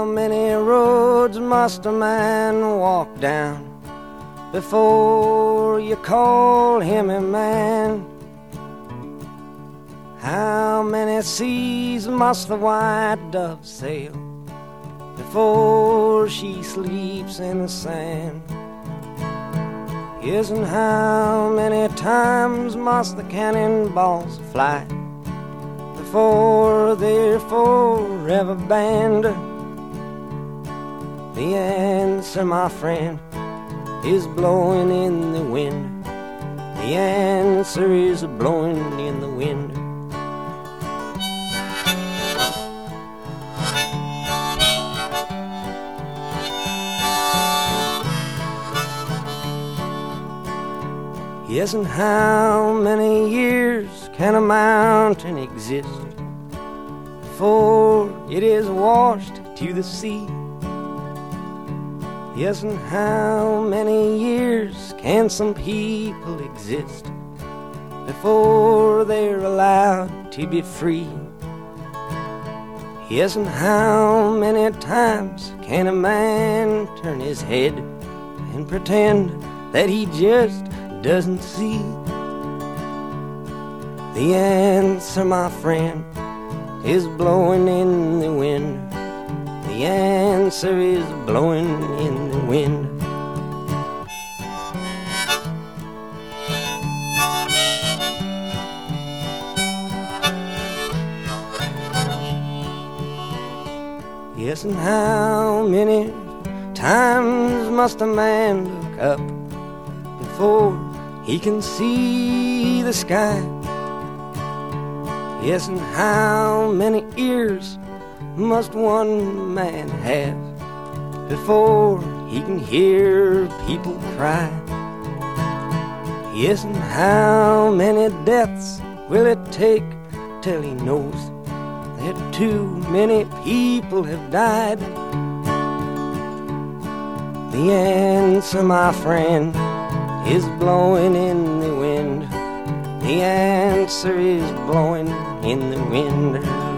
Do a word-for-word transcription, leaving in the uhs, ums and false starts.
How many roads must a man walk down before you call him a man? How many seas must the white dove sail before she sleeps in the sand? Yes, and how many times must the cannonballs fly before they're forever banned? The answer, my friend, is blowing in the wind. The answer is blowing in the wind. Yes, and how many years can a mountain exist before it is washed to the sea? Yes, and how many years can some people exist before they're allowed to be free? Yes, and how many times can a man turn his head and pretend that he just doesn't see? The answer, my friend, is blowing in the wind. The answer is blowing in the wind. Yes, and how many times must a man look up before he can see the sky? Yes, and how many ears must one man have before he can hear people cry? Yes, and how many deaths will it take till he knows that too many people have died? The answer, my friend, is blowing in the wind. The answer is blowing in the wind.